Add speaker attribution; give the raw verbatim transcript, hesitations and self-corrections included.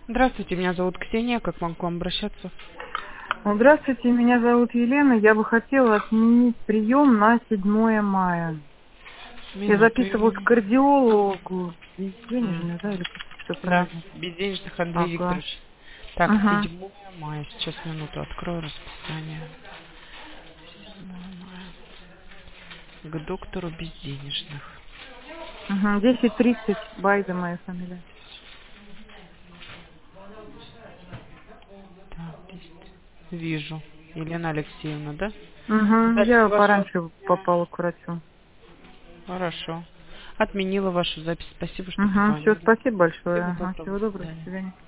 Speaker 1: Здравствуйте, меня зовут Ксения. Как могу к вам обращаться?
Speaker 2: Здравствуйте, меня зовут Елена. Я бы хотела отменить прием на седьмое мая. Я
Speaker 1: Отменить
Speaker 2: записывалась к
Speaker 1: прием.
Speaker 2: кардиологу.
Speaker 1: М,
Speaker 2: Безденежная, да, или как все
Speaker 1: Да,
Speaker 2: правильно?
Speaker 1: безденежных Андрей
Speaker 2: Ага.
Speaker 1: Викторович. Так,
Speaker 2: Ага.
Speaker 1: седьмое мая. Сейчас минуту открою расписание. седьмое мая. К доктору безденежных.
Speaker 2: Ага. десять тридцать, Байда моя фамилия.
Speaker 1: Так, здесь вижу. Елена Алексеевна, да?
Speaker 2: Угу.
Speaker 1: Запись
Speaker 2: Я
Speaker 1: ваша.
Speaker 2: пораньше попала к врачу.
Speaker 1: Хорошо. Отменила вашу запись. Спасибо, что
Speaker 2: Угу. Все,
Speaker 1: позвонили.
Speaker 2: спасибо большое.
Speaker 1: Всего
Speaker 2: Ага.
Speaker 1: доброго.
Speaker 2: Всего
Speaker 1: До
Speaker 2: доброго, до
Speaker 1: свидания.
Speaker 2: свидания.